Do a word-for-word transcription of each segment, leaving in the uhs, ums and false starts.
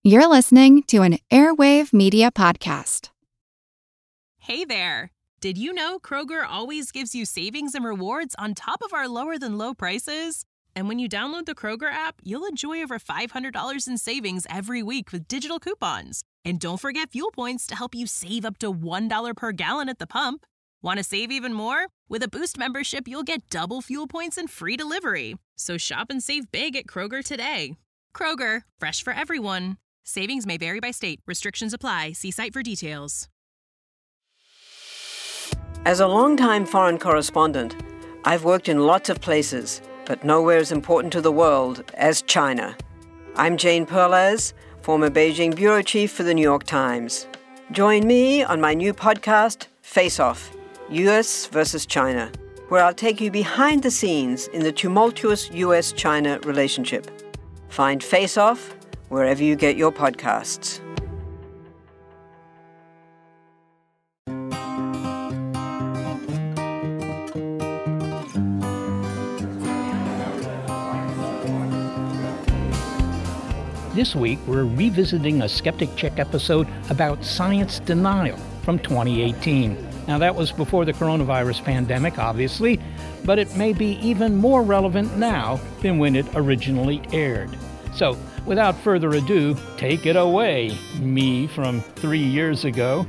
You're listening to an Airwave Media Podcast. Hey there! Did you know Kroger always gives you savings and rewards on top of our lower-than-low prices? And when you download the Kroger app, you'll enjoy over five hundred dollars in savings every week with digital coupons. And don't forget fuel points to help you save up to one dollar per gallon at the pump. Want to save even more? With a Boost membership, you'll get double fuel points and free delivery. So shop and save big at Kroger today. Kroger, fresh for everyone. Savings may vary by state. Restrictions apply. See site for details. As a longtime foreign correspondent, I've worked in lots of places, but nowhere as important to the world as China. I'm Jane Perlez, former Beijing bureau chief for the New York Times. Join me on my new podcast, Face Off, U S versus China, where I'll take you behind the scenes in the tumultuous U S China relationship. Find Face Off wherever you get your podcasts. This week, we're revisiting a Skeptic Check episode about science denial from twenty eighteen. Now, that was before the coronavirus pandemic, obviously, but it may be even more relevant now than when it originally aired. So, without further ado, take it away, me from three years ago.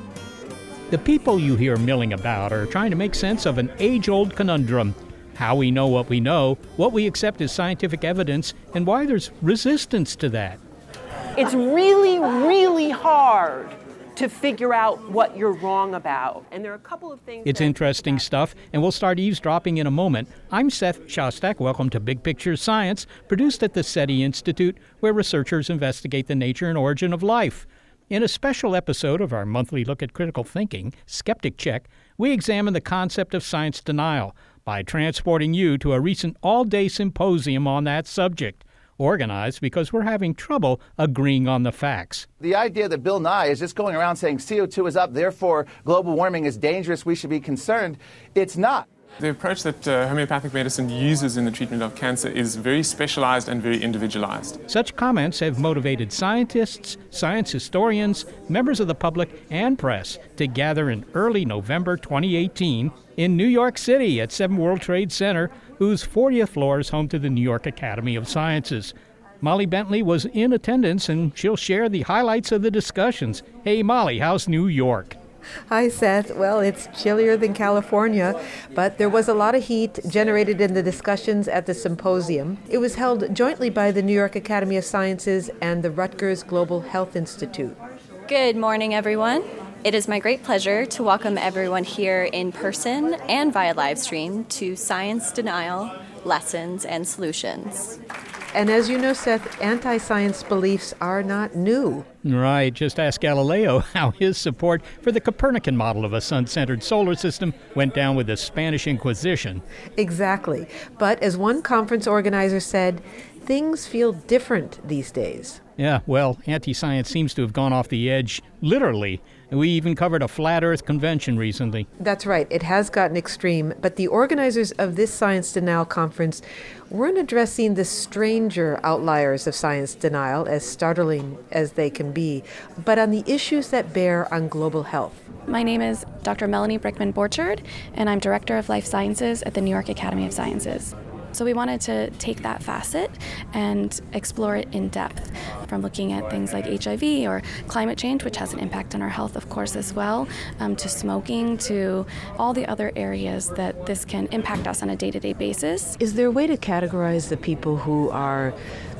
The people you hear milling about are trying to make sense of an age-old conundrum: how we know what we know, what we accept as scientific evidence, and why there's resistance to that. It's really, really hard to figure out what you're wrong about. And there are a couple of things... It's interesting stuff, and we'll start eavesdropping in a moment. I'm Seth Shostak. Welcome to Big Picture Science, produced at the SETI Institute, where researchers investigate the nature and origin of life. In a special episode of our monthly look at critical thinking, Skeptic Check, we examine the concept of science denial by transporting you to a recent all-day symposium on that subject, organized because we're having trouble agreeing on the facts. The idea that Bill Nye is just going around saying C O two is up, therefore global warming is dangerous, we should be concerned, it's not. The approach that uh, homeopathic medicine uses in the treatment of cancer is very specialized and very individualized. Such comments have motivated scientists, science historians, members of the public, and press to gather in early November twenty eighteen in New York City at Seven World Trade Center, whose fortieth floor is home to the New York Academy of Sciences. Molly Bentley was in attendance, and she'll share the highlights of the discussions. Hey, Molly, how's New York? Hi, Seth. Well, it's chillier than California, but there was a lot of heat generated in the discussions at the symposium. It was held jointly by the New York Academy of Sciences and the Rutgers Global Health Institute. Good morning, everyone. It is my great pleasure to welcome everyone here in person and via live stream to Science Denial, Lessons and Solutions. And as you know, Seth, anti-science beliefs are not new. Right. Just ask Galileo how his support for the Copernican model of a sun-centered solar system went down with the Spanish Inquisition. Exactly. But as one conference organizer said, things feel different these days. Yeah, well, anti-science seems to have gone off the edge, literally. We even covered a flat Earth convention recently. That's right. It has gotten extreme, but the organizers of this science denial conference weren't addressing the stranger outliers of science denial, as startling as they can be, but on the issues that bear on global health. My name is Doctor Melanie Brickman-Borchard, and I'm Director of Life Sciences at the New York Academy of Sciences. So we wanted to take that facet and explore it in depth, from looking at things like H I V or climate change, which has an impact on our health, of course, as well, um, to smoking, to all the other areas that this can impact us on a day-to-day basis. Is there a way to categorize the people who are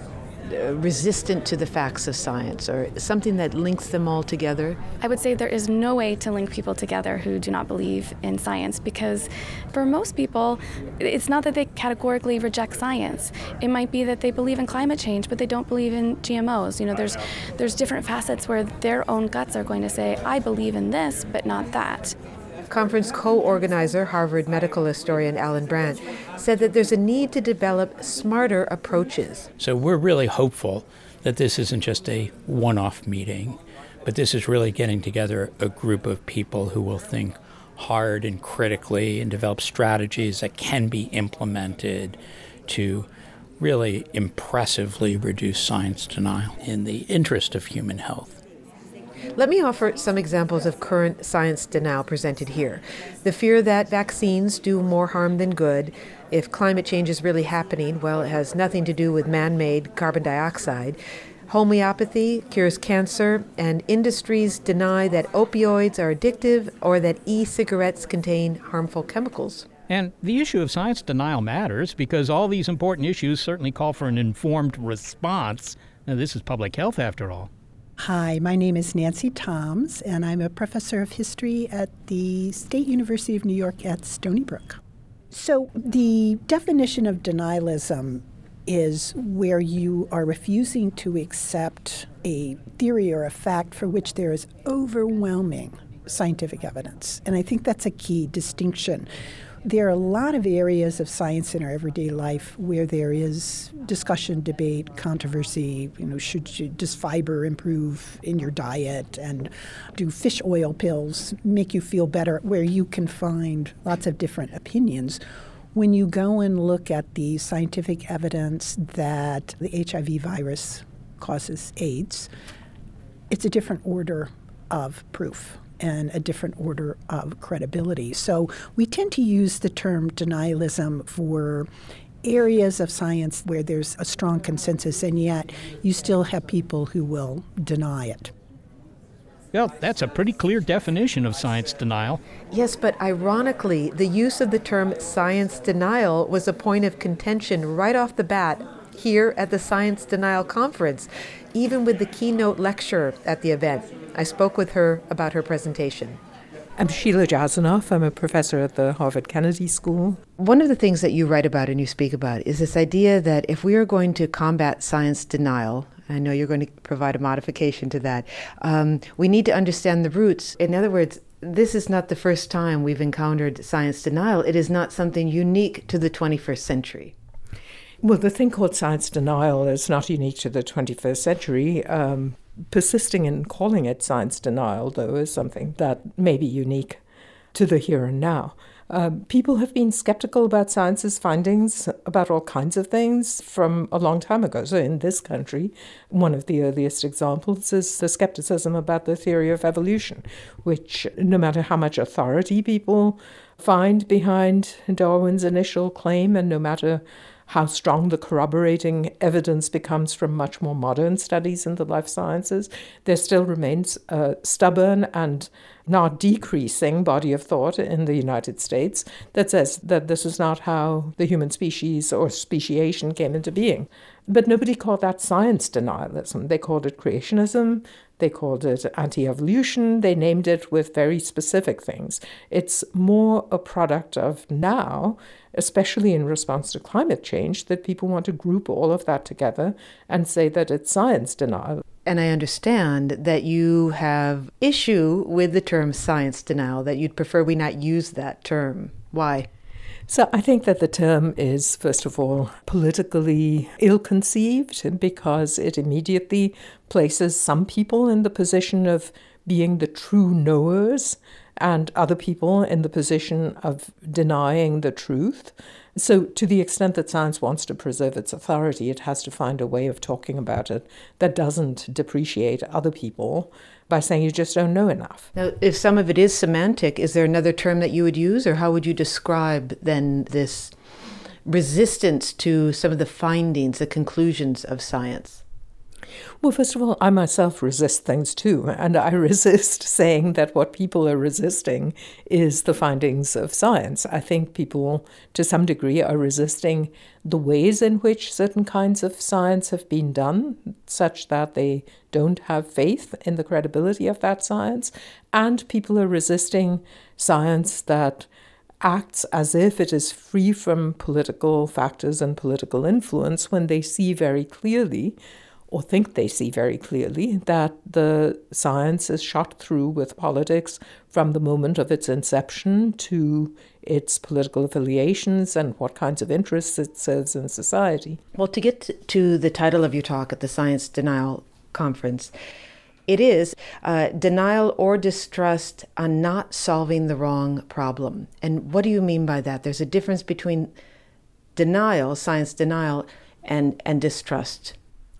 resistant to the facts of science, or something that links them all together? I would say there is no way to link people together who do not believe in science, because for most people, it's not that they categorically reject science. It might be that they believe in climate change, but they don't believe in G M Os. You know, there's there's different facets where their own guts are going to say, I believe in this, but not that. Conference co-organizer, Harvard medical historian Alan Brandt, said that there's a need to develop smarter approaches. So we're really hopeful that this isn't just a one-off meeting, but this is really getting together a group of people who will think hard and critically and develop strategies that can be implemented to really impressively reduce science denial in the interest of human health. Let me offer some examples of current science denial presented here. The fear that vaccines do more harm than good. If climate change is really happening, well, it has nothing to do with man-made carbon dioxide. Homeopathy cures cancer, and industries deny that opioids are addictive or that e-cigarettes contain harmful chemicals. And the issue of science denial matters because all these important issues certainly call for an informed response. Now, this is public health, after all. Hi, my name is Nancy Toms, and I'm a professor of history at the State University of New York at Stony Brook. So the definition of denialism is where you are refusing to accept a theory or a fact for which there is overwhelming scientific evidence. And I think that's a key distinction. There are a lot of areas of science in our everyday life where there is discussion, debate, controversy. You know, should you, does fiber improve in your diet, and do fish oil pills make you feel better? Where you can find lots of different opinions. When you go and look at the scientific evidence that the H I V virus causes AIDS, it's a different order of proof and a different order of credibility. So we tend to use the term denialism for areas of science where there's a strong consensus, and yet you still have people who will deny it. Well, that's a pretty clear definition of science denial. Yes, but ironically, the use of the term science denial was a point of contention right off the bat here at the Science Denial Conference, even with the keynote lecturer at the event. I spoke with her about her presentation. I'm Sheila Jasanoff. I'm a professor at the Harvard Kennedy School. One of the things that you write about and you speak about is this idea that if we are going to combat science denial, I know you're going to provide a modification to that, um, we need to understand the roots. In other words, this is not the first time we've encountered science denial. It is not something unique to the twenty-first century. Well, the thing called science denial is not unique to the twenty-first century. Um, persisting in calling it science denial, though, is something that may be unique to the here and now. Uh, people have been skeptical about science's findings about all kinds of things from a long time ago. So in this country, one of the earliest examples is the skepticism about the theory of evolution, which no matter how much authority people find behind Darwin's initial claim, and no matter how strong the corroborating evidence becomes from much more modern studies in the life sciences, there still remains a stubborn and not decreasing body of thought in the United States that says that this is not how the human species or speciation came into being. But nobody called that science denialism. They called it creationism. They called it anti-evolution. They named it with very specific things. It's more a product of now, especially in response to climate change, that people want to group all of that together and say that it's science denial. And I understand that you have issue with the term science denial, that you'd prefer we not use that term. Why? So I think that the term is, first of all, politically ill-conceived because it immediately places some people in the position of being the true knowers and other people in the position of denying the truth. So to the extent that science wants to preserve its authority, it has to find a way of talking about it that doesn't depreciate other people by saying you just don't know enough. Now, if some of it is semantic, is there another term that you would use, or how would you describe then this resistance to some of the findings, the conclusions of science? Well, first of all, I myself resist things too, and I resist saying that what people are resisting is the findings of science. I think people, to some degree, are resisting the ways in which certain kinds of science have been done, such that they don't have faith in the credibility of that science, and people are resisting science that acts as if it is free from political factors and political influence when they see very clearly, or think they see very clearly, that the science is shot through with politics from the moment of its inception to its political affiliations and what kinds of interests it serves in society. Well, to get to the title of your talk at the Science Denial Conference, it is uh, denial or distrust on not solving the wrong problem. And what do you mean by that? There's a difference between denial, science denial, and, and distrust?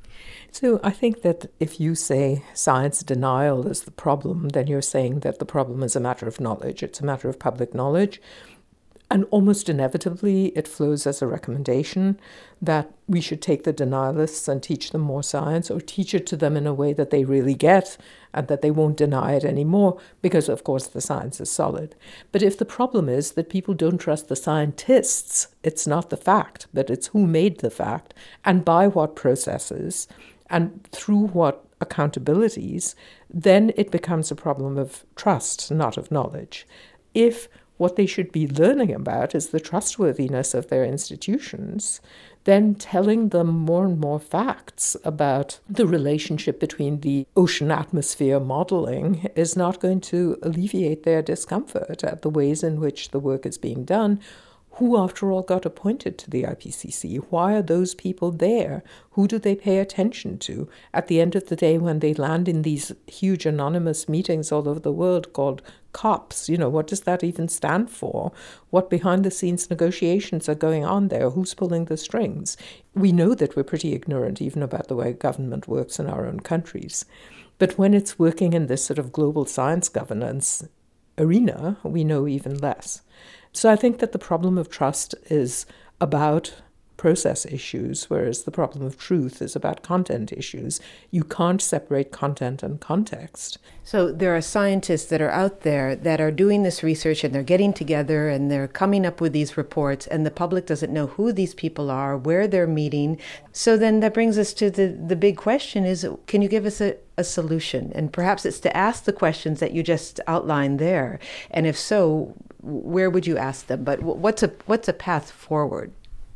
So I think that if you say science denial is the problem, then you're saying that the problem is a matter of knowledge. It's a matter of public knowledge. And almost inevitably, it flows as a recommendation that we should take the denialists and teach them more science, or teach it to them in a way that they really get and that they won't deny it anymore, because, of course, the science is solid. But if the problem is that people don't trust the scientists, it's not the fact, but it's who made the fact, and by what processes, and through what accountabilities, then it becomes a problem of trust, not of knowledge. If what they should be learning about is the trustworthiness of their institutions, then telling them more and more facts about the relationship between the ocean atmosphere modeling is not going to alleviate their discomfort at the ways in which the work is being done. Who, after all, got appointed to the I P C C? Why are those people there? Who do they pay attention to? At the end of the day, when they land in these huge anonymous meetings all over the world called COPs, you know, what does that even stand for? What behind-the-scenes negotiations are going on there? Who's pulling the strings? We know that we're pretty ignorant even about the way government works in our own countries. But when it's working in this sort of global science governance arena, we know even less. So I think that the problem of trust is about process issues, whereas the problem of truth is about content issues. You can't separate content and context. So there are scientists that are out there that are doing this research, and they're getting together and they're coming up with these reports, and the public doesn't know who these people are, where they're meeting. So then that brings us to the, the big question is, can you give us a, a solution? And perhaps it's to ask the questions that you just outlined there. And if so, where would you ask them? But what's a what's a path forward?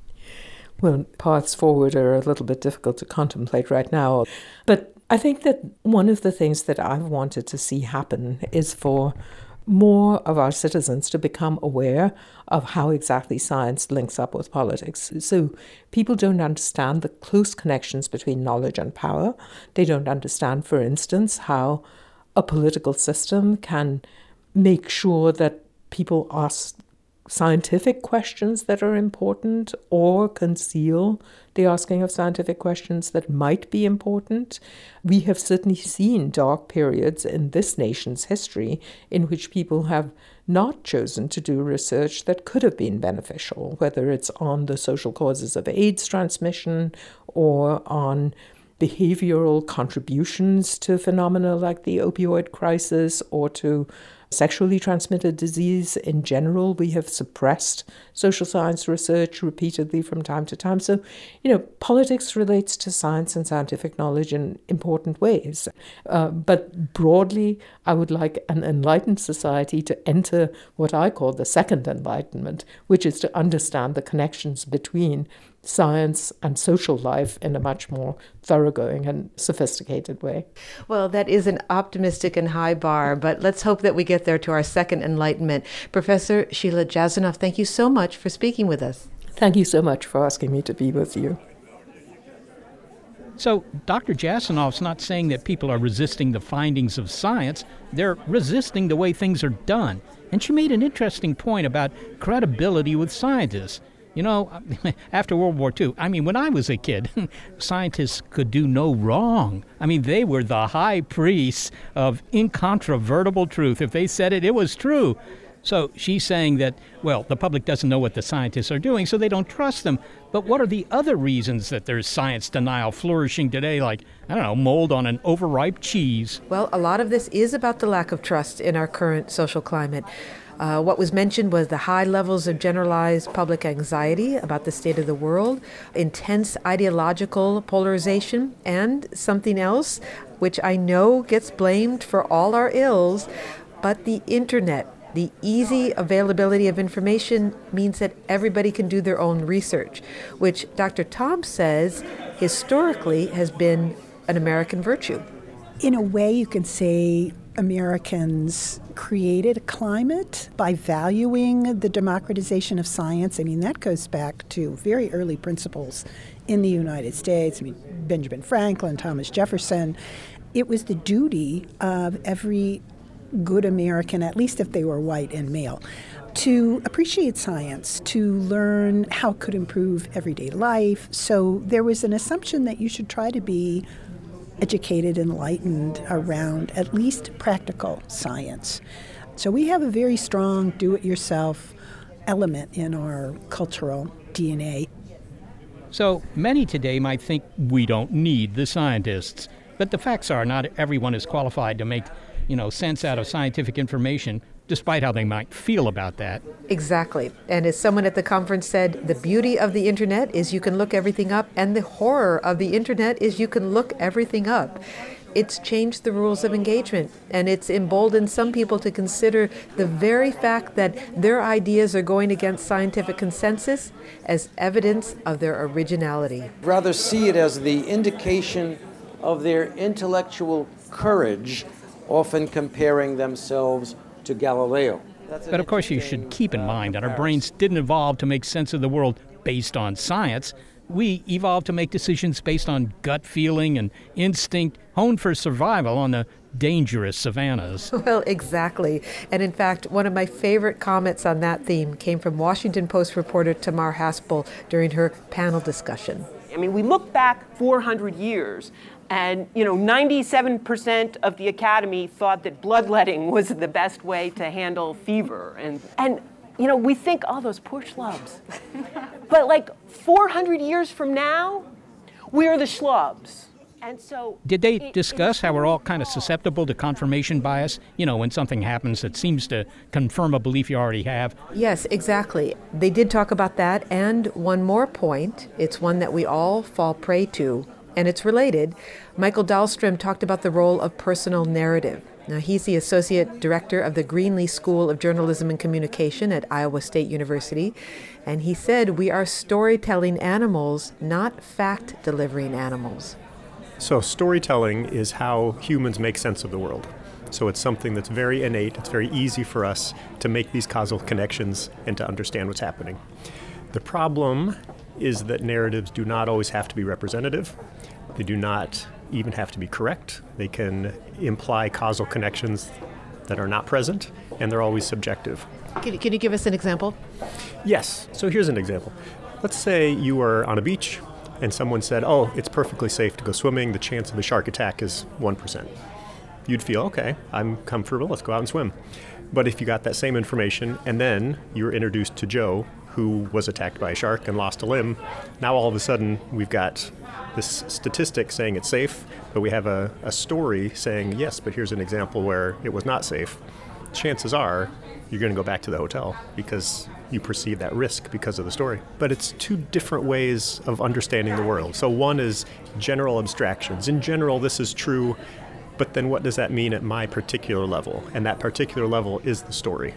Well, paths forward are a little bit difficult to contemplate right now. But I think that one of the things that I've wanted to see happen is for more of our citizens to become aware of how exactly science links up with politics. So people don't understand the close connections between knowledge and power. They don't understand, for instance, how a political system can make sure that people ask scientific questions that are important, or conceal the asking of scientific questions that might be important. We have certainly seen dark periods in this nation's history in which people have not chosen to do research that could have been beneficial, whether it's on the social causes of AIDS transmission or on behavioral contributions to phenomena like the opioid crisis or to sexually transmitted disease in general. We have suppressed social science research repeatedly from time to time. So, you know, politics relates to science and scientific knowledge in important ways. Uh, but broadly, I would like an enlightened society to enter what I call the second enlightenment, which is to understand the connections between science and social life in a much more thoroughgoing and sophisticated way. Well, that is an optimistic and high bar, but let's hope that we get there to our second enlightenment. Professor Sheila Jasanoff, thank you so much for speaking with us. Thank you so much for asking me to be with you. So Doctor Jasanoff's not saying that people are resisting the findings of science. They're resisting the way things are done. And she made an interesting point about credibility with scientists. You know, after World War Two, I mean, when I was a kid, scientists could do no wrong. I mean, they were the high priests of incontrovertible truth. If they said it, it was true. So she's saying that, well, the public doesn't know what the scientists are doing, so they don't trust them. But what are the other reasons that there's science denial flourishing today, like, I don't know, mold on an overripe cheese? Well, a lot of this is about the lack of trust in our current social climate. Uh, what was mentioned was the high levels of generalized public anxiety about the state of the world, intense ideological polarization, and something else, which I know gets blamed for all our ills, but the internet. The easy availability of information means that everybody can do their own research, which Doctor Tom says historically has been an American virtue. In a way, you can say Americans created a climate by valuing the democratization of science. I mean, that goes back to very early principles in the United States. I mean, Benjamin Franklin, Thomas Jefferson. It was the duty of every good American, at least if they were white and male, to appreciate science, to learn how it could improve everyday life. So there was an assumption that you should try to be educated, enlightened around at least practical science. So we have a very strong do-it-yourself element in our cultural D N A. So many today might think we don't need the scientists. But the facts are not everyone is qualified to make, you know, sense out of scientific information, despite how they might feel about that. Exactly. And as someone at the conference said, the beauty of the internet is you can look everything up, and the horror of the internet is you can look everything up. It's changed the rules of engagement, and it's emboldened some people to consider the very fact that their ideas are going against scientific consensus as evidence of their originality. Rather see it as the indication of their intellectual courage, often comparing themselves to Galileo. But of course you should keep in mind that our brains didn't evolve to make sense of the world based on science. We evolved to make decisions based on gut feeling and instinct, honed for survival on the dangerous savannas. Well, exactly. And in fact, one of my favorite comments on that theme came from Washington Post reporter Tamar Haspel during her panel discussion. I mean, we look back four hundred years, and, you know, ninety-seven percent of the Academy thought that bloodletting was the best way to handle fever. And, and you know, we think, oh, those poor schlubs. But like four hundred years from now, we're the schlubs. And so did they discuss how we're all kind of susceptible to confirmation bias? You know, when something happens that seems to confirm a belief you already have? Yes, exactly. They did talk about that. And one more point, it's one that we all fall prey to, and it's related. Michael Dahlstrom talked about the role of personal narrative. Now, he's the associate director of the Greenlee School of Journalism and Communication at Iowa State University. And he said, we are storytelling animals, not fact-delivering animals. So storytelling is how humans make sense of the world. So it's something that's very innate. It's very easy for us to make these causal connections and to understand what's happening. The problem is that narratives do not always have to be representative. They do not even have to be correct. They can imply causal connections that are not present, and they're always subjective. Can, can you give us an example? Yes. So here's an example. Let's say you are on a beach and someone said, oh, it's perfectly safe to go swimming. The chance of a shark attack is one percent. You'd feel, okay, I'm comfortable. Let's go out and swim. But if you got that same information and then you were introduced to Joe, who was attacked by a shark and lost a limb, now all of a sudden we've got this statistic saying it's safe, but we have a, a story saying, yes, but here's an example where it was not safe. Chances are you're going to go back to the hotel because you perceive that risk because of the story. But it's two different ways of understanding the world. So one is general abstractions. In general, this is true, but then what does that mean at my particular level? And that particular level is the story.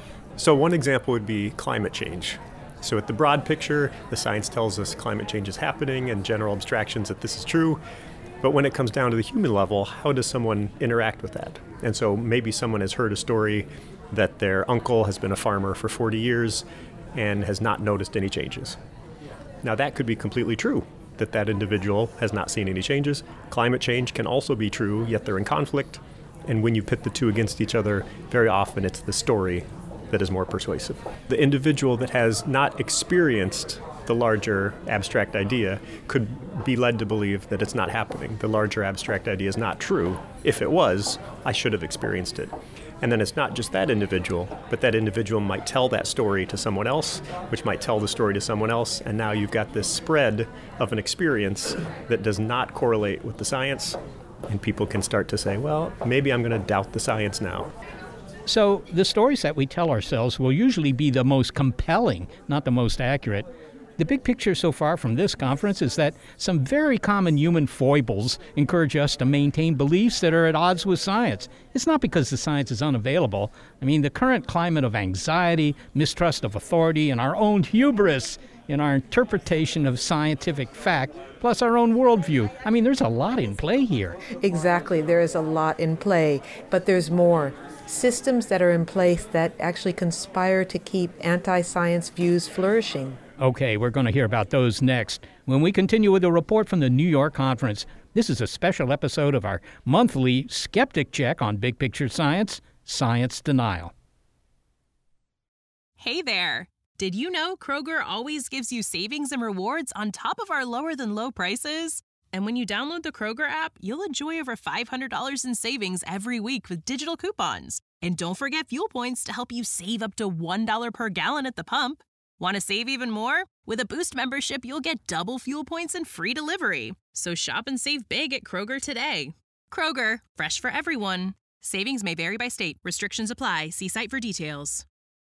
So one example would be climate change. So at the broad picture, the science tells us climate change is happening and general abstractions that this is true. But when it comes down to the human level, how does someone interact with that? And so maybe someone has heard a story that their uncle has been a farmer for forty years and has not noticed any changes. Now that could be completely true, that that individual has not seen any changes. Climate change can also be true, yet they're in conflict. And when you pit the two against each other, very often it's the story that is more persuasive. The individual that has not experienced the larger abstract idea could be led to believe that it's not happening. The larger abstract idea is not true. If it was, I should have experienced it. And then it's not just that individual, but that individual might tell that story to someone else, which might tell the story to someone else, and now you've got this spread of an experience that does not correlate with the science, and people can start to say, well, maybe I'm going to doubt the science now. So the stories that we tell ourselves will usually be the most compelling, not the most accurate. The big picture so far from this conference is that some very common human foibles encourage us to maintain beliefs that are at odds with science. It's not because the science is unavailable. I mean, the current climate of anxiety, mistrust of authority, and our own hubris in our interpretation of scientific fact, plus our own worldview. I mean, there's a lot in play here. Exactly. There is a lot in play, but there's more. Systems that are in place that actually conspire to keep anti-science views flourishing. Okay, we're going to hear about those next when we continue with a report from the New York conference. This is a special episode of our monthly Skeptic Check on Big Picture Science, Science Denial. Hey there! Did you know Kroger always gives you savings and rewards on top of our lower-than-low prices? And when you download the Kroger app, you'll enjoy over five hundred dollars in savings every week with digital coupons. And don't forget fuel points to help you save up to one dollar per gallon at the pump. Want to save even more? With a Boost membership, you'll get double fuel points and free delivery. So shop and save big at Kroger today. Kroger, fresh for everyone. Savings may vary by state. Restrictions apply. See site for details.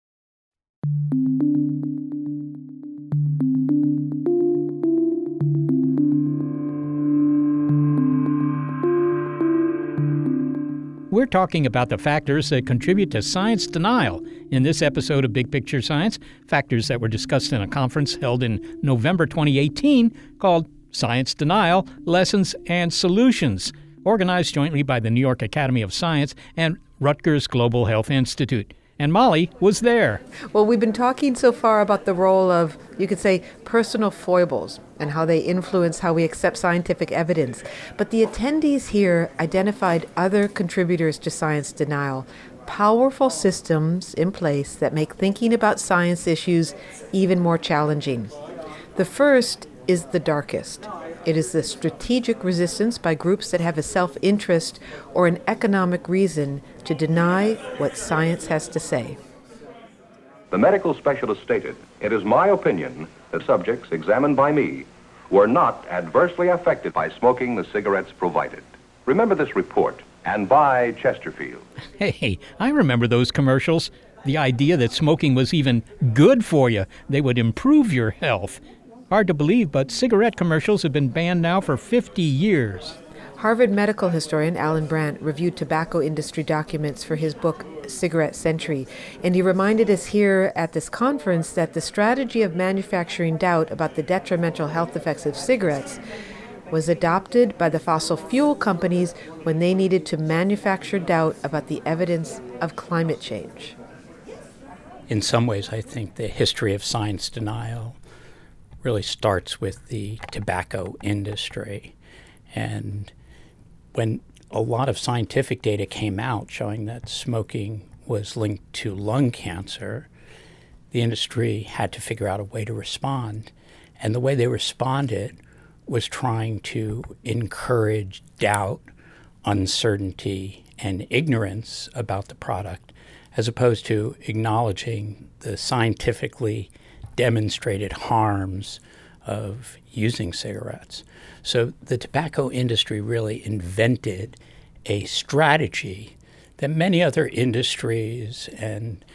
We're talking about the factors that contribute to science denial in this episode of Big Picture Science, factors that were discussed in a conference held in November twenty eighteen called Science Denial, Lessons and Solutions, organized jointly by the New York Academy of Science and Rutgers Global Health Institute. And Molly was there. Well, we've been talking so far about the role of, you could say, personal foibles and how they influence how we accept scientific evidence. But the attendees here identified other contributors to science denial, powerful systems in place that make thinking about science issues even more challenging. The first is the darkest. It is the strategic resistance by groups that have a self-interest or an economic reason to deny what science has to say. The medical specialist stated, "It is my opinion that subjects examined by me were not adversely affected by smoking the cigarettes provided." Remember this report and buy Chesterfield. Hey, I remember those commercials. The idea that smoking was even good for you. They would improve your health. Hard to believe, but cigarette commercials have been banned now for fifty years. Harvard medical historian Alan Brandt reviewed tobacco industry documents for his book, Cigarette Century, and he reminded us here at this conference that the strategy of manufacturing doubt about the detrimental health effects of cigarettes was adopted by the fossil fuel companies when they needed to manufacture doubt about the evidence of climate change. In some ways, I think the history of science denial really starts with the tobacco industry. And when a lot of scientific data came out showing that smoking was linked to lung cancer, the industry had to figure out a way to respond. And the way they responded was trying to encourage doubt, uncertainty, and ignorance about the product, as opposed to acknowledging the scientifically demonstrated harms of using cigarettes. So the tobacco industry really invented a strategy that many other industries and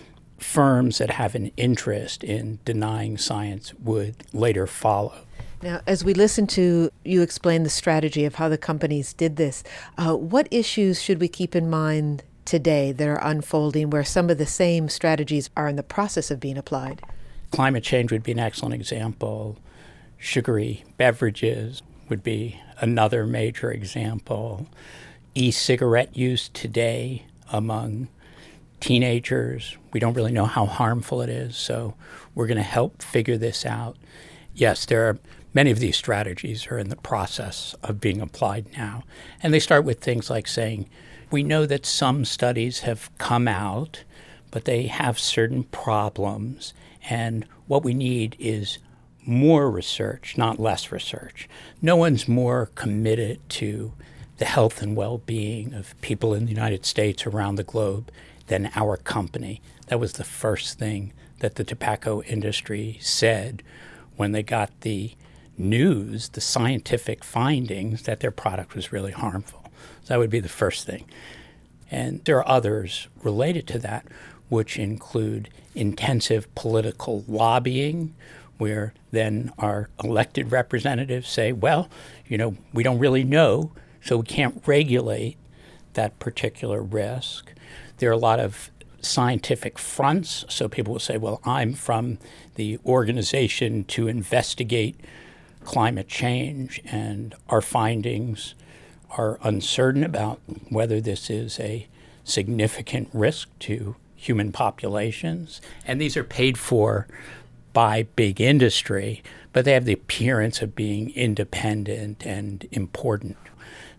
firms that have an interest in denying science would later follow. Now, as we listen to you explain the strategy of how the companies did this, uh, what issues should we keep in mind today that are unfolding where some of the same strategies are in the process of being applied? Climate change would be an excellent example. Sugary beverages would be another major example. E-cigarette use today among teenagers, we don't really know how harmful it is, so we're going to help figure this out. Yes, there are many of these strategies are in the process of being applied now. And they start with things like saying, we know that some studies have come out, but they have certain problems. And what we need is more research, not less research. No one's more committed to the health and well-being of people in the United States, around the globe, than our company. That was the first thing that the tobacco industry said when they got the news, the scientific findings that their product was really harmful. So that would be the first thing. And there are others related to that, which include intensive political lobbying, where then our elected representatives say, well, you know, we don't really know, so we can't regulate that particular risk. There are a lot of scientific fronts, so people will say, well, I'm from the organization to investigate climate change, and our findings are uncertain about whether this is a significant risk to human populations. And these are paid for by big industry, but they have the appearance of being independent and important.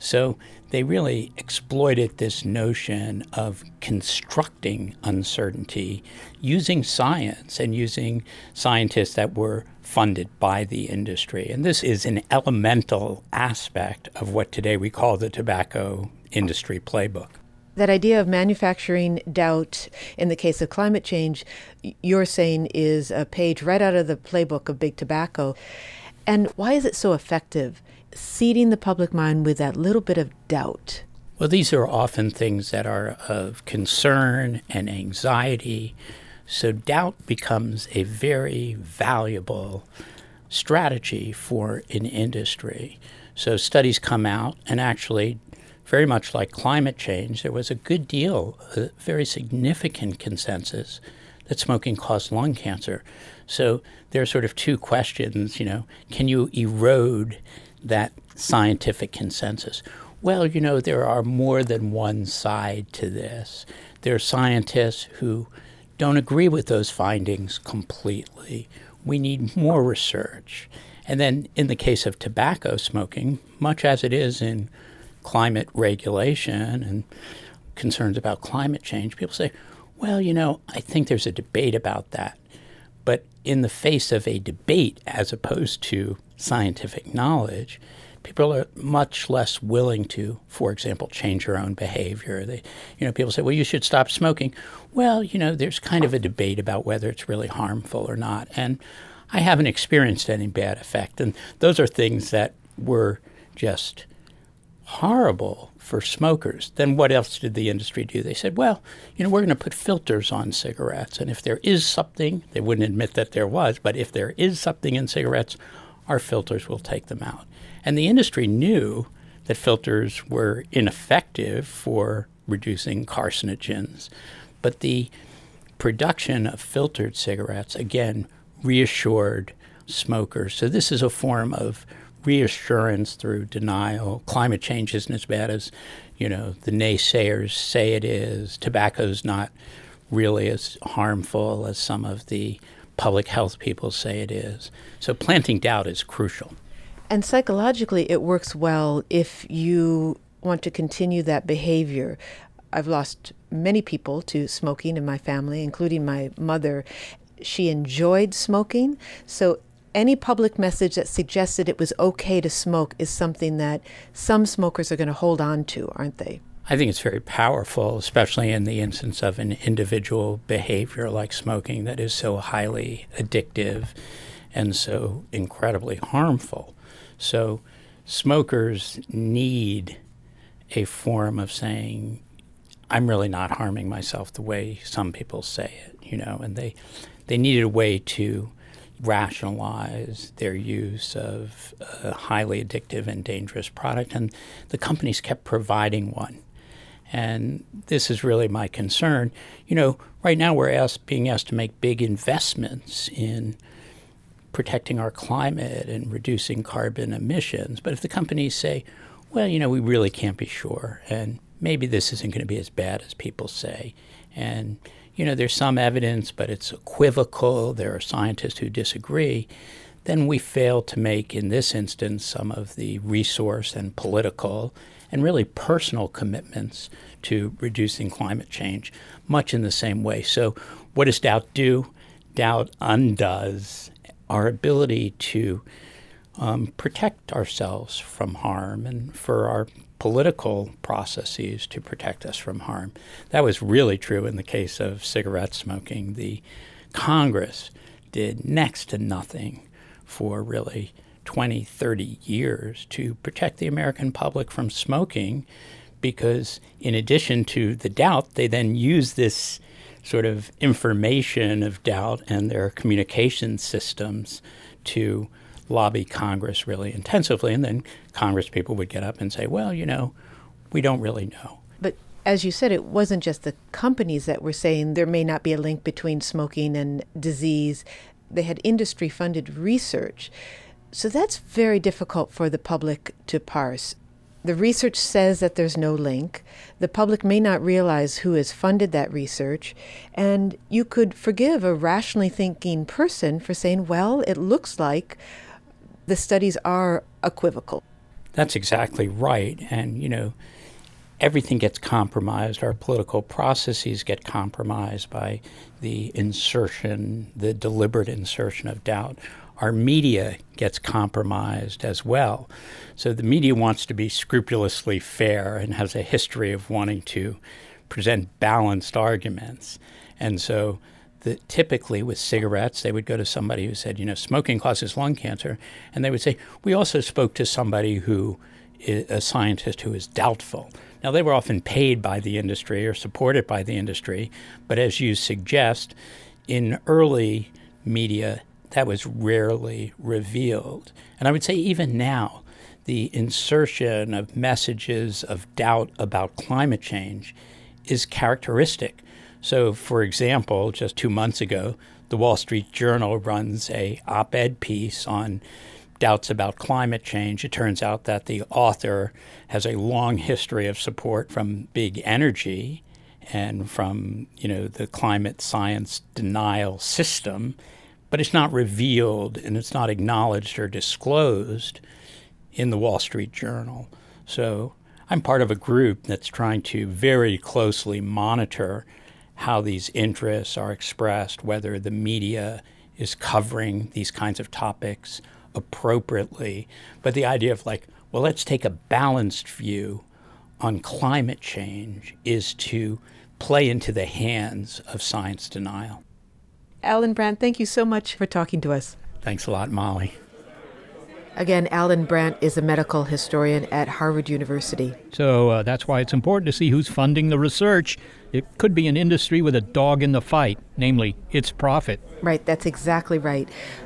So they really exploited this notion of constructing uncertainty using science and using scientists that were funded by the industry. And this is an elemental aspect of what today we call the tobacco industry playbook. That idea of manufacturing doubt in the case of climate change, you're saying is a page right out of the playbook of Big Tobacco. And why is it so effective, seeding the public mind with that little bit of doubt? Well, these are often things that are of concern and anxiety. So doubt becomes a very valuable strategy for an industry. So studies come out, and actually, very much like climate change, there was a good deal, a very significant consensus that smoking caused lung cancer. So there are sort of two questions, you know, can you erode that scientific consensus? Well, you know, there are more than one side to this. There are scientists who don't agree with those findings completely. We need more research. And then in the case of tobacco smoking, much as it is in climate regulation and concerns about climate change, people say, well, you know, I think there's a debate about that. But in the face of a debate as opposed to scientific knowledge, people are much less willing to, for example, change their own behavior. They, you know, people say, well, you should stop smoking. Well, you know, there's kind of a debate about whether it's really harmful or not. And I haven't experienced any bad effect. And those are things that were just horrible for smokers. Then what else did the industry do? They said, well, you know, we're going to put filters on cigarettes. And if there is something, they wouldn't admit that there was, but if there is something in cigarettes, our filters will take them out. And the industry knew that filters were ineffective for reducing carcinogens. But the production of filtered cigarettes, again, reassured smokers. So this is a form of reassurance through denial. Climate change isn't as bad as, you know, the naysayers say it is. Tobacco's not really as harmful as some of the public health people say it is. So planting doubt is crucial. And psychologically, it works well if you want to continue that behavior. I've lost many people to smoking in my family, including my mother. She enjoyed smoking, so any public message that suggested it was okay to smoke is something that some smokers are going to hold on to, aren't they? I think it's very powerful, especially in the instance of an individual behavior like smoking that is so highly addictive and so incredibly harmful. So smokers need a form of saying, I'm really not harming myself the way some people say it, you know, and they, they needed a way to rationalize their use of a highly addictive and dangerous product, and the companies kept providing one. And this is really my concern. You know, right now we're asked, being asked to make big investments in protecting our climate and reducing carbon emissions. But if the companies say, well, you know, we really can't be sure, and maybe this isn't going to be as bad as people say, and you know, there's some evidence, but it's equivocal, there are scientists who disagree, then we fail to make, in this instance, some of the resource and political and really personal commitments to reducing climate change, much in the same way. So what does doubt do? Doubt undoes our ability to um, protect ourselves from harm and for our political processes to protect us from harm. That was really true in the case of cigarette smoking. The Congress did next to nothing for really twenty, thirty years to protect the American public from smoking because in addition to the doubt, they then used this sort of information of doubt and their communication systems to lobby Congress really intensively. And then Congress people would get up and say, well, you know, we don't really know. But as you said, it wasn't just the companies that were saying there may not be a link between smoking and disease. They had industry-funded research. So that's very difficult for the public to parse. The research says that there's no link. The public may not realize who has funded that research. And you could forgive a rationally thinking person for saying, well, it looks like the studies are equivocal. That's exactly right. And, you know, everything gets compromised. Our political processes get compromised by the insertion, the deliberate insertion of doubt. Our media gets compromised as well. So the media wants to be scrupulously fair and has a history of wanting to present balanced arguments. And so the, typically with cigarettes, they would go to somebody who said, you know, smoking causes lung cancer. And they would say, we also spoke to somebody who is a scientist who is doubtful. Now, they were often paid by the industry or supported by the industry. But as you suggest, in early media, that was rarely revealed. And I would say even now, the insertion of messages of doubt about climate change is characteristic. So, for example, just two months ago, the Wall Street Journal runs a op-ed piece on doubts about climate change. It turns out that the author has a long history of support from big energy and from, you know, the climate science denial system, but it's not revealed and it's not acknowledged or disclosed in the Wall Street Journal. So I'm part of a group that's trying to very closely monitor how these interests are expressed, whether the media is covering these kinds of topics appropriately. But the idea of like, well, let's take a balanced view on climate change is to play into the hands of science denial. Alan Brandt, thank you so much for talking to us. Thanks a lot, Molly. Again, Alan Brandt is a medical historian at Harvard University. So uh, that's why it's important to see who's funding the research. It could be an industry with a dog in the fight, namely its profit. Right, that's exactly right.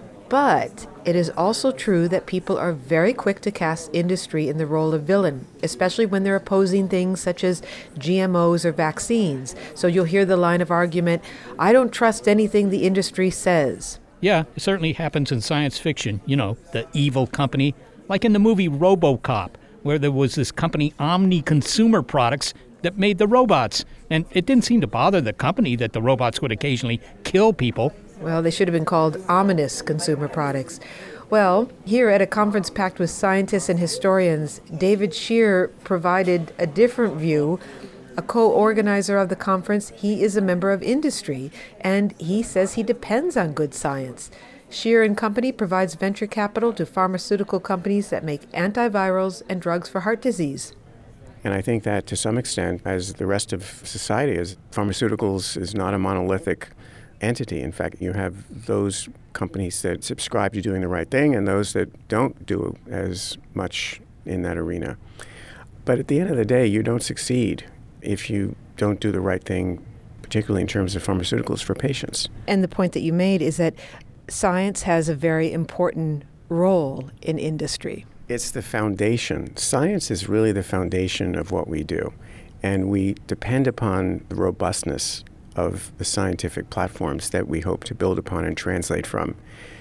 But it is also true that people are very quick to cast industry in the role of villain, especially when they're opposing things such as G M Os or vaccines. So you'll hear the line of argument, I don't trust anything the industry says. Yeah, it certainly happens in science fiction. You know, the evil company, like in the movie RoboCop, where there was this company, Omni Consumer Products, that made the robots. And it didn't seem to bother the company that the robots would occasionally kill people. Well, they should have been called ominous consumer products. Well, here at a conference packed with scientists and historians, David Scheer provided a different view. A co-organizer of the conference, he is a member of industry, and he says he depends on good science. Scheer and Company provides venture capital to pharmaceutical companies that make antivirals and drugs for heart disease. And I think that to some extent, as the rest of society is, pharmaceuticals is not a monolithic entity. In fact, you have those companies that subscribe to doing the right thing and those that don't do as much in that arena. But at the end of the day, you don't succeed if you don't do the right thing, particularly in terms of pharmaceuticals for patients. And the point that you made is that science has a very important role in industry. It's the foundation. Science is really the foundation of what we do. And we depend upon the robustness of the scientific platforms that we hope to build upon and translate from.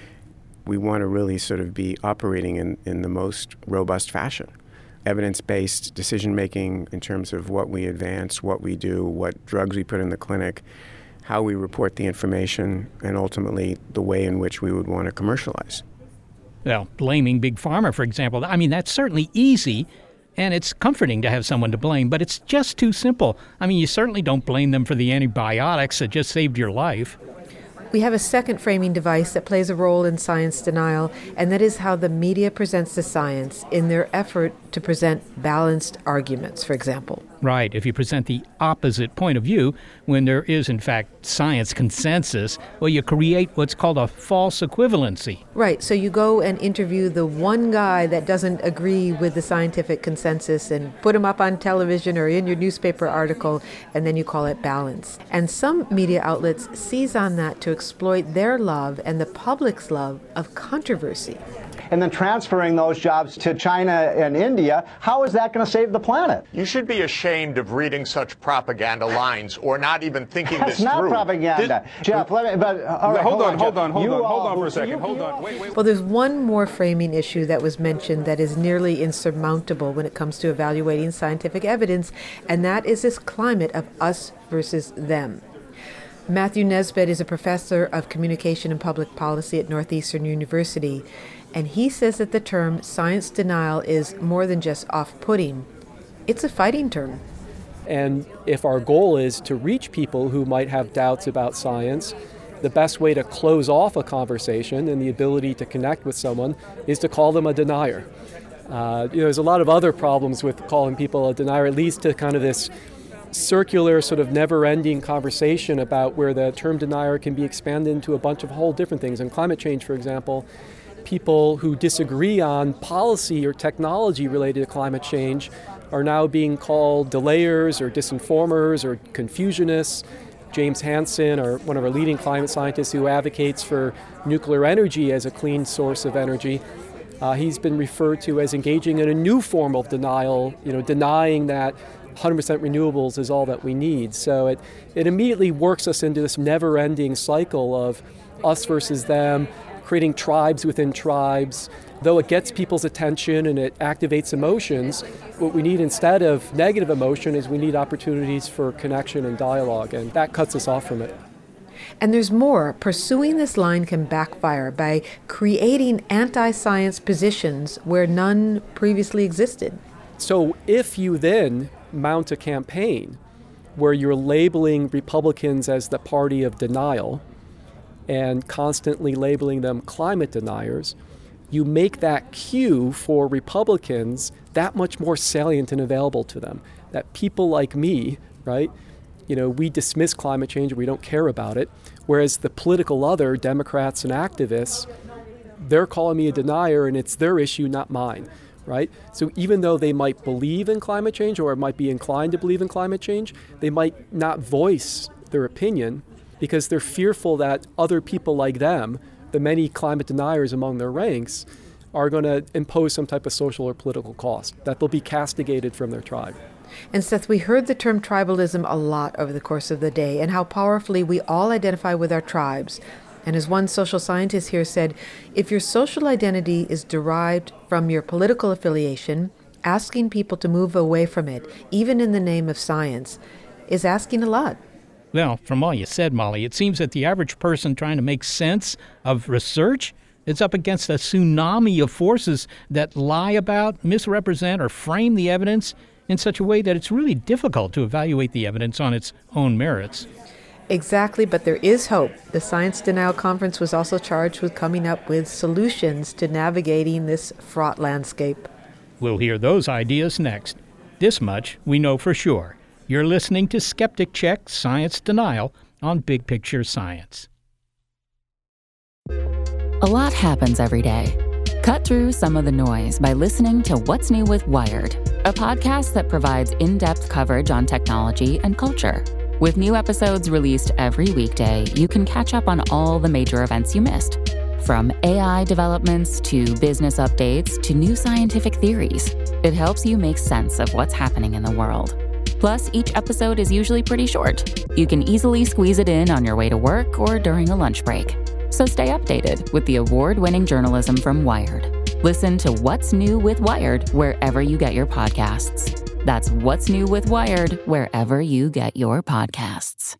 We want to really sort of be operating in, in the most robust fashion. Evidence-based decision-making in terms of what we advance, what we do, what drugs we put in the clinic, how we report the information, and ultimately the way in which we would want to commercialize. Well, blaming Big Pharma, for example, I mean, that's certainly easy, and it's comforting to have someone to blame, but it's just too simple. I mean, you certainly don't blame them for the antibiotics that just saved your life. We have a second framing device that plays a role in science denial, and that is how the media presents the science in their effort to present balanced arguments, for example. Right. If you present the opposite point of view, when there is, in fact, science consensus, well, you create what's called a false equivalency. Right. So you go and interview the one guy that doesn't agree with the scientific consensus and put him up on television or in your newspaper article, and then you call it balance. And some media outlets seize on that to exploit their love and the public's love of controversy. And then transferring those jobs to China and India, how is that going to save the planet? You should be ashamed of reading such propaganda lines or not even thinking That's this not through. propaganda. This, Jeff, let me, but, all right, hold, hold on, hold Jeff. on, hold you on, hold all, on for a second, you, hold you on, wait, wait. Well, there's one more framing issue that was mentioned that is nearly insurmountable when it comes to evaluating scientific evidence, and that is this climate of us versus them. Matthew Nesbitt is a professor of communication and public policy at Northeastern University, And he says that the term science denial is more than just off-putting. It's a fighting term. And if our goal is to reach people who might have doubts about science, the best way to close off a conversation and the ability to connect with someone is to call them a denier. Uh, you know, there's a lot of other problems with calling people a denier. It leads to kind of this circular, sort of never-ending conversation about where the term denier can be expanded into a bunch of whole different things. In climate change, for example, people who disagree on policy or technology related to climate change are now being called delayers or disinformers or confusionists. James Hansen, or one of our leading climate scientists who advocates for nuclear energy as a clean source of energy, uh, he's been referred to as engaging in a new form of denial, you know, denying that one hundred percent renewables is all that we need. So it, it immediately works us into this never-ending cycle of us versus them, creating tribes within tribes. Though it gets people's attention and it activates emotions, what we need instead of negative emotion is we need opportunities for connection and dialogue, and that cuts us off from it. And there's more. Pursuing this line can backfire by creating anti-science positions where none previously existed. So if you then mount a campaign where you're labeling Republicans as the party of denial and constantly labeling them climate deniers, you make that cue for Republicans that much more salient and available to them. That people like me, right, you know, we dismiss climate change, we don't care about it, whereas the political other, Democrats and activists, they're calling me a denier and it's their issue, not mine, right? So even though they might believe in climate change or might be inclined to believe in climate change, they might not voice their opinion because they're fearful that other people like them, the many climate deniers among their ranks, are going to impose some type of social or political cost, that they'll be castigated from their tribe. And Seth, we heard the term tribalism a lot over the course of the day and how powerfully we all identify with our tribes. And as one social scientist here said, if your social identity is derived from your political affiliation, asking people to move away from it, even in the name of science, is asking a lot. Well, from all you said, Molly, it seems that the average person trying to make sense of research is up against a tsunami of forces that lie about, misrepresent, or frame the evidence in such a way that it's really difficult to evaluate the evidence on its own merits. Exactly, but there is hope. The Science Denial Conference was also charged with coming up with solutions to navigating this fraught landscape. We'll hear those ideas next. This much we know for sure. You're listening to Skeptic Check Science Denial on Big Picture Science. A lot happens every day. Cut through some of the noise by listening to What's New with Wired, a podcast that provides in-depth coverage on technology and culture. With new episodes released every weekday, you can catch up on all the major events you missed. From A I developments to business updates to new scientific theories, it helps you make sense of what's happening in the world. Plus, each episode is usually pretty short. You can easily squeeze it in on your way to work or during a lunch break. So stay updated with the award-winning journalism from Wired. Listen to What's New with Wired wherever you get your podcasts. That's What's New with Wired wherever you get your podcasts.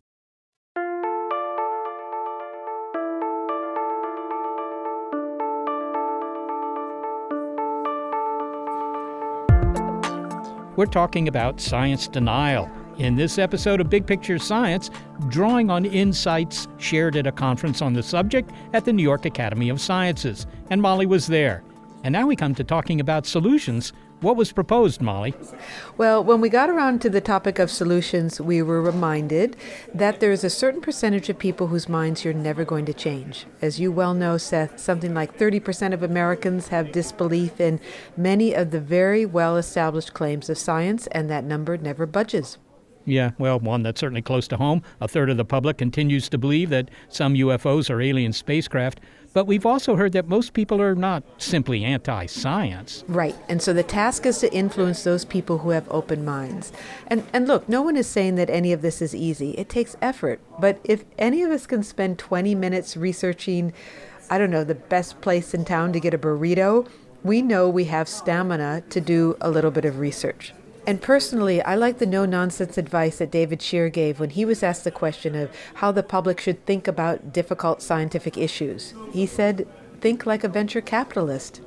We're talking about science denial in this episode of Big Picture Science, drawing on insights shared at a conference on the subject at the New York Academy of Sciences. And Molly was there. And now we come to talking about solutions. What was proposed, Molly? Well, when we got around to the topic of solutions, we were reminded that there is a certain percentage of people whose minds you're never going to change. As you well know, Seth, something like thirty percent of Americans have disbelief in many of the very well-established claims of science, and that number never budges. Yeah, well, one that's certainly close to home. A third of the public continues to believe that some U F Os are alien spacecraft. But we've also heard that most people are not simply anti-science. Right. And so the task is to influence those people who have open minds. And and look, no one is saying that any of this is easy. It takes effort. But if any of us can spend twenty minutes researching, I don't know, the best place in town to get a burrito, we know we have stamina to do a little bit of research. And personally, I like the no-nonsense advice that David Shear gave when he was asked the question of how the public should think about difficult scientific issues. He said, think like a venture capitalist?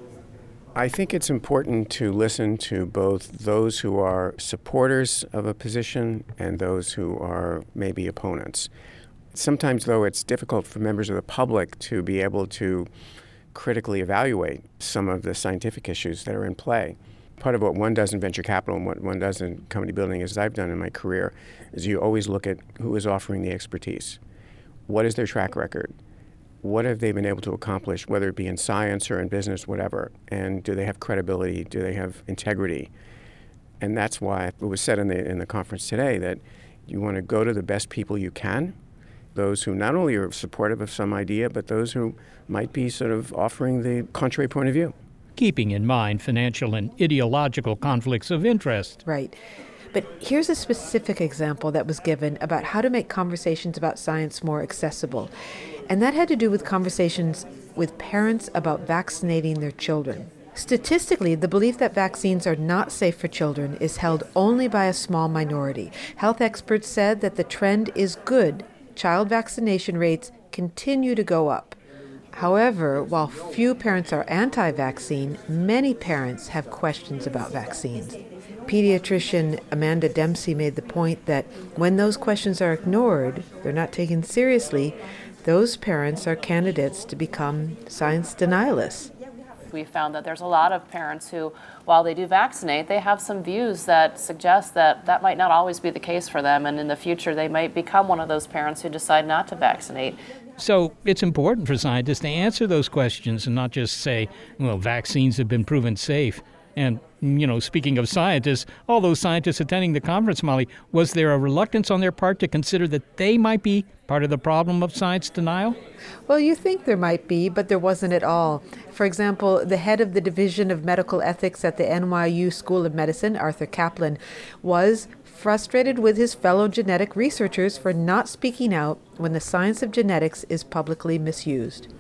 I think it's important to listen to both those who are supporters of a position and those who are maybe opponents. Sometimes, though, it's difficult for members of the public to be able to critically evaluate some of the scientific issues that are in play. Part of what one does in venture capital and what one does in company building, as I've done in my career, is you always look at who is offering the expertise. What is their track record? What have they been able to accomplish, whether it be in science or in business, whatever? And do they have credibility? Do they have integrity? And that's why it was said in the in the conference today that you want to go to the best people you can, those who not only are supportive of some idea, but those who might be sort of offering the contrary point of view. Keeping in mind financial and ideological conflicts of interest. Right. But here's a specific example that was given about how to make conversations about science more accessible. And that had to do with conversations with parents about vaccinating their children. Statistically, the belief that vaccines are not safe for children is held only by a small minority. Health experts said that the trend is good. Child vaccination rates continue to go up. However, while few parents are anti-vaccine, many parents have questions about vaccines. Pediatrician Amanda Dempsey made the point that when those questions are ignored, they're not taken seriously, those parents are candidates to become science denialists. We found that there's a lot of parents who, while they do vaccinate, they have some views that suggest that that might not always be the case for them, and in the future they might become one of those parents who decide not to vaccinate. So it's important for scientists to answer those questions and not just say, well, vaccines have been proven safe. And, you know, speaking of scientists, all those scientists attending the conference, Molly, was there a reluctance on their part to consider that they might be part of the problem of science denial? Well, you think there might be, but there wasn't at all. For example, the head of the Division of Medical Ethics at the N Y U School of Medicine, Arthur Kaplan, was frustrated with his fellow genetic researchers for not speaking out when the science of genetics is publicly misused.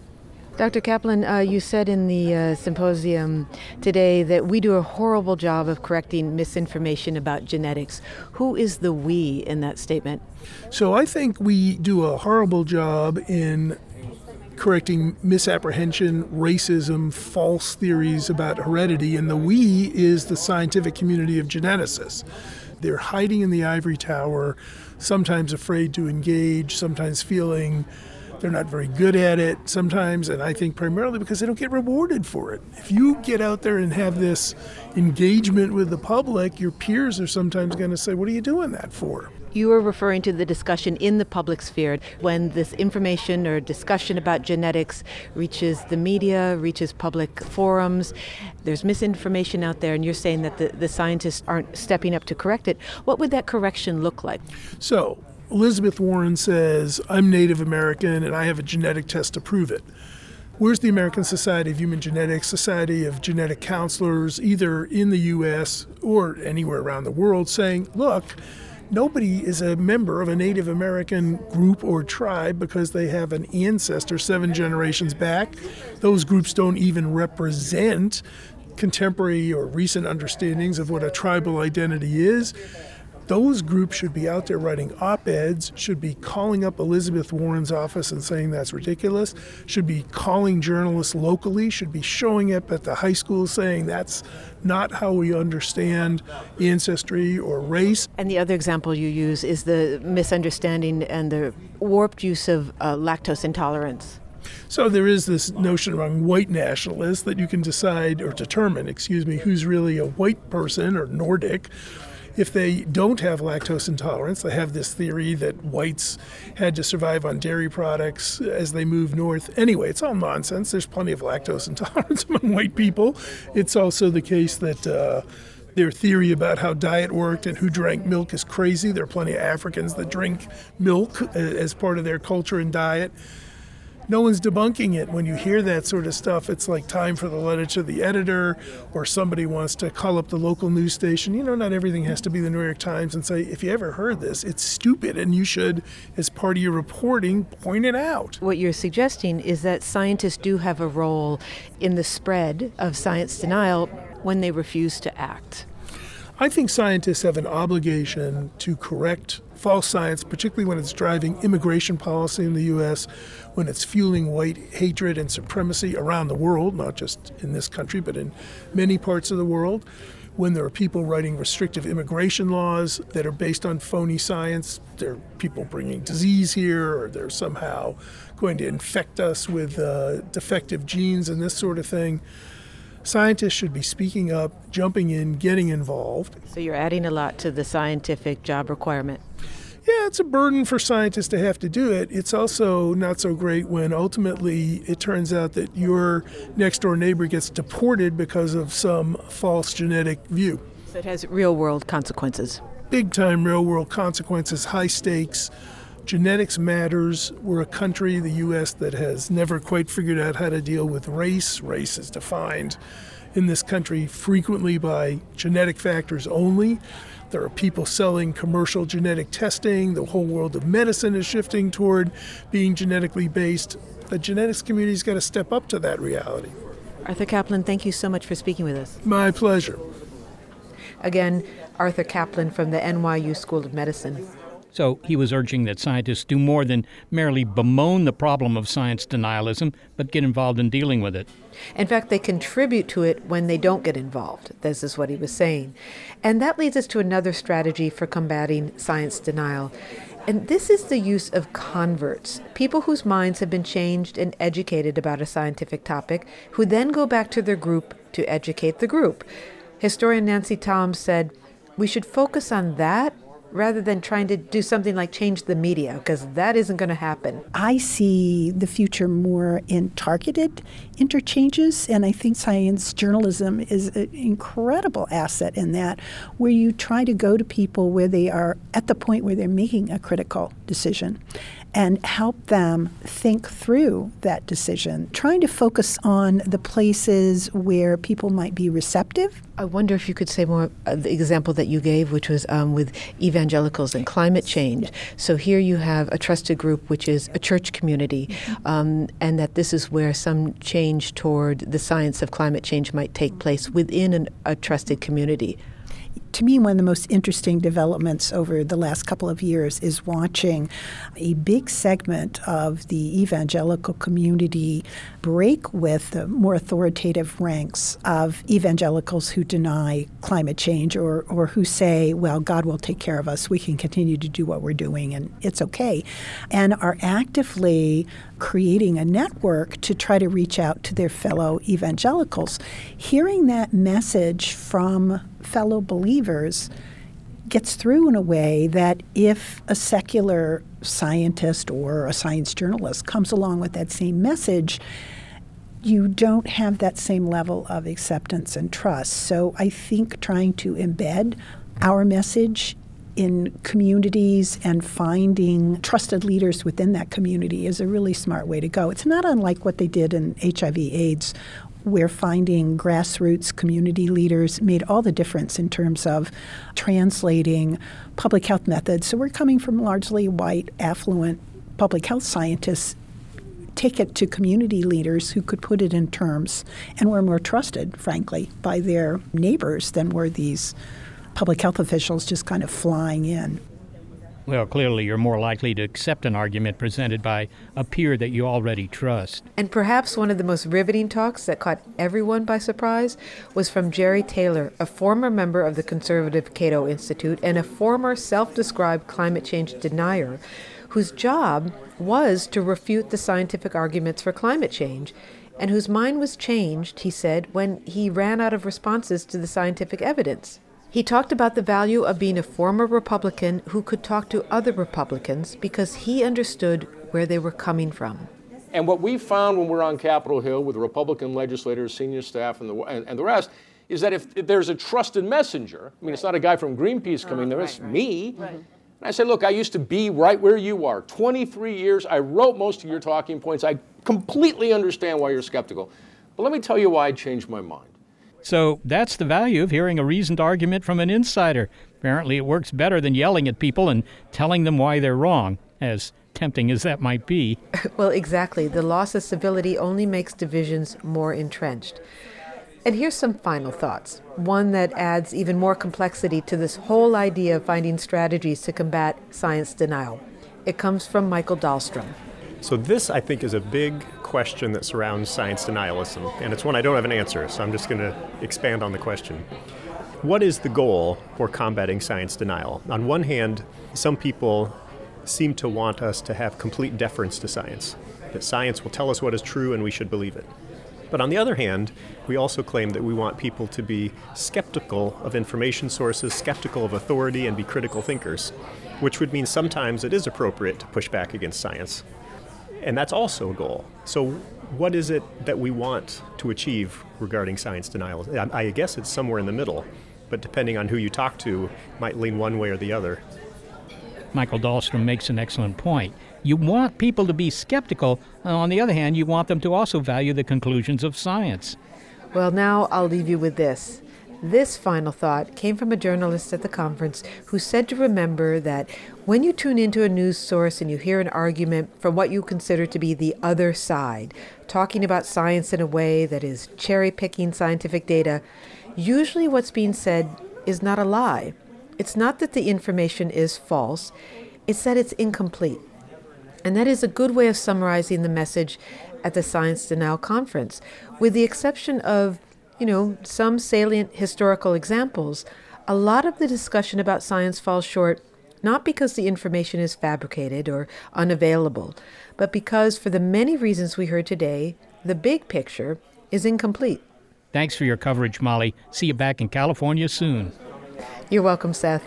Doctor Kaplan, uh, you said in the uh, symposium today that we do a horrible job of correcting misinformation about genetics. Who is the we in that statement? So I think we do a horrible job in correcting misapprehension, racism, false theories about heredity, and the we is the scientific community of geneticists. They're hiding in the ivory tower, sometimes afraid to engage, sometimes feeling they're not very good at it sometimes, and I think primarily because they don't get rewarded for it. If you get out there and have this engagement with the public, your peers are sometimes going to say, what are you doing that for? You are referring to the discussion in the public sphere when this information or discussion about genetics reaches the media, reaches public forums. There's misinformation out there, and you're saying that the, the scientists aren't stepping up to correct it. What would that correction look like? So, Elizabeth Warren says, I'm Native American and I have a genetic test to prove it. Where's the American Society of Human Genetics, Society of Genetic Counselors, either in the U S or anywhere around the world, saying, look, nobody is a member of a Native American group or tribe because they have an ancestor seven generations back. Those groups don't even represent contemporary or recent understandings of what a tribal identity is. Those groups should be out there writing op-eds, should be calling up Elizabeth Warren's office and saying that's ridiculous, should be calling journalists locally, should be showing up at the high school saying that's not how we understand ancestry or race. And the other example you use is the misunderstanding and the warped use of uh, lactose intolerance. So there is this notion among white nationalists that you can decide or determine, excuse me, who's really a white person or Nordic. If they don't have lactose intolerance, they have this theory that whites had to survive on dairy products as they moved north. Anyway, it's all nonsense. There's plenty of lactose intolerance among white people. It's also the case that uh, their theory about how diet worked and who drank milk is crazy. There are plenty of Africans that drink milk as part of their culture and diet. No one's debunking it. When you hear that sort of stuff, it's like time for the letter to the editor, or somebody wants to call up the local news station. You know, not everything has to be the New York Times and say, if you ever heard this, it's stupid, and you should, as part of your reporting, point it out. What you're suggesting is that scientists do have a role in the spread of science denial when they refuse to act. I think scientists have an obligation to correct false science, particularly when it's driving immigration policy in the U S, when it's fueling white hatred and supremacy around the world, not just in this country, but in many parts of the world, when there are people writing restrictive immigration laws that are based on phony science. There are people bringing disease here, or they're somehow going to infect us with uh, defective genes and this sort of thing. Scientists should be speaking up, jumping in, getting involved. So you're adding a lot to the scientific job requirement. Yeah, it's a burden for scientists to have to do it. It's also not so great when ultimately it turns out that your next-door neighbor gets deported because of some false genetic view. So it has real-world consequences. Big-time real-world consequences, high stakes. Genetics matters. We're a country, the U S, that has never quite figured out how to deal with race. Race is defined in this country frequently by genetic factors only. There are people selling commercial genetic testing. The whole world of medicine is shifting toward being genetically based. The genetics community's got to step up to that reality. Arthur Caplan, thank you so much for speaking with us. My pleasure. Again, Arthur Caplan from the N Y U School of Medicine. So he was urging that scientists do more than merely bemoan the problem of science denialism, but get involved in dealing with it. In fact, they contribute to it when they don't get involved. This is what he was saying. And that leads us to another strategy for combating science denial. And this is the use of converts, people whose minds have been changed and educated about a scientific topic, who then go back to their group to educate the group. Historian Nancy Toms said, we should focus on that rather than trying to do something like change the media, because that isn't going to happen. I see the future more in targeted interchanges, and I think science journalism is an incredible asset in that, where you try to go to people where they are at the point where they're making a critical decision and help them think through that decision, trying to focus on the places where people might be receptive. I wonder if you could say more of the example that you gave, which was um, with evangelicals and climate change. Yeah. So here you have a trusted group, which is a church community, mm-hmm. um, and that this is where some change toward the science of climate change might take place within an, a trusted community. To me, one of the most interesting developments over the last couple of years is watching a big segment of the evangelical community break with the more authoritative ranks of evangelicals who deny climate change or, or who say, well, God will take care of us. We can continue to do what we're doing and it's okay, and are actively creating a network to try to reach out to their fellow evangelicals. Hearing that message from fellow believers gets through in a way that if a secular scientist or a science journalist comes along with that same message, you don't have that same level of acceptance and trust. So I think trying to embed our message in communities and finding trusted leaders within that community is a really smart way to go. It's not unlike what they did in H I V AIDS, where finding grassroots community leaders made all the difference in terms of translating public health methods. So we're coming from largely white, affluent public health scientists, take it to community leaders who could put it in terms and were more trusted, frankly, by their neighbors than were these public health officials just kind of flying in. Well, clearly you're more likely to accept an argument presented by a peer that you already trust. And perhaps one of the most riveting talks that caught everyone by surprise was from Jerry Taylor, a former member of the conservative Cato Institute and a former self-described climate change denier, whose job was to refute the scientific arguments for climate change, and whose mind was changed, he said, when he ran out of responses to the scientific evidence. He talked about the value of being a former Republican who could talk to other Republicans because he understood where they were coming from. And what we found when we're on Capitol Hill with the Republican legislators, senior staff, and the, and, and the rest, is that if, if there's a trusted messenger, I mean, it's not a guy from Greenpeace coming uh, there, right, it's right. me. Right. And I said, look, I used to be right where you are. twenty-three years, I wrote most of your talking points. I completely understand why you're skeptical. But let me tell you why I changed my mind. So that's the value of hearing a reasoned argument from an insider. Apparently it works better than yelling at people and telling them why they're wrong, as tempting as that might be. Well, exactly. The loss of civility only makes divisions more entrenched. And here's some final thoughts, one that adds even more complexity to this whole idea of finding strategies to combat science denial. It comes from Michael Dahlstrom. So this, I think, is a big question that surrounds science denialism, and it's one I don't have an answer, so I'm just going to expand on the question. What is the goal for combating science denial? On one hand, some people seem to want us to have complete deference to science, that science will tell us what is true and we should believe it. But on the other hand, we also claim that we want people to be skeptical of information sources, skeptical of authority, and be critical thinkers, which would mean sometimes it is appropriate to push back against science. And that's also a goal. So what is it that we want to achieve regarding science denial? I, I guess it's somewhere in the middle, but depending on who you talk to, might lean one way or the other. Michael Dahlstrom makes an excellent point. You want people to be skeptical. On the other hand, you want them to also value the conclusions of science. Well, now I'll leave you with this. This final thought came from a journalist at the conference who said to remember that when you tune into a news source and you hear an argument from what you consider to be the other side, talking about science in a way that is cherry-picking scientific data, usually what's being said is not a lie. It's not that the information is false, it's that it's incomplete. And that is a good way of summarizing the message at the Science Denial Conference. With the exception of, you know, some salient historical examples, a lot of the discussion about science falls short not because the information is fabricated or unavailable, but because, for the many reasons we heard today, the big picture is incomplete. Thanks for your coverage, Molly. See you back in California soon. You're welcome, Seth.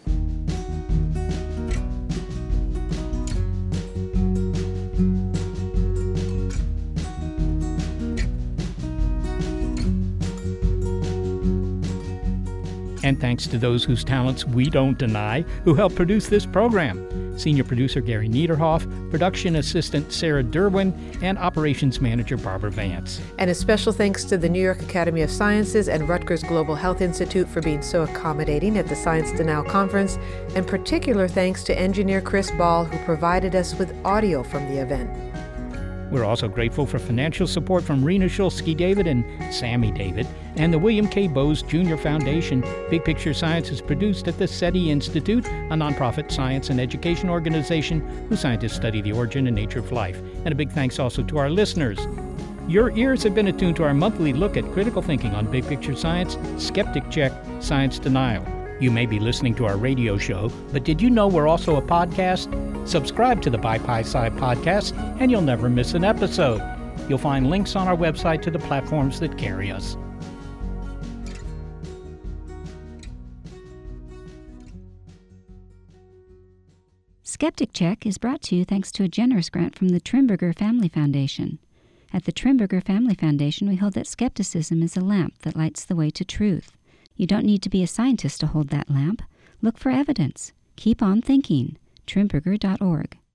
And thanks to those whose talents we don't deny, who helped produce this program. Senior producer Gary Niederhoff, production assistant Sarah Derwin, and operations manager Barbara Vance. And a special thanks to the New York Academy of Sciences and Rutgers Global Health Institute for being so accommodating at the Science Denial Conference, and particular thanks to engineer Chris Ball, who provided us with audio from the event. We're also grateful for financial support from Rena Shulsky-David and Sammy David, and the William K. Bowes Junior Foundation. Big Picture Science is produced at the SETI Institute, a nonprofit science and education organization whose scientists study the origin and nature of life. And a big thanks also to our listeners. Your ears have been attuned to our monthly look at critical thinking on Big Picture Science, Skeptic Check, Science Denial. You may be listening to our radio show, but did you know we're also a podcast? Subscribe to the Bi Pi Sci podcast, and you'll never miss an episode. You'll find links on our website to the platforms that carry us. Skeptic Check is brought to you thanks to a generous grant from the Trimberger Family Foundation. At the Trimberger Family Foundation, we hold that skepticism is a lamp that lights the way to truth. You don't need to be a scientist to hold that lamp. Look for evidence. Keep on thinking. Trimberger dot org.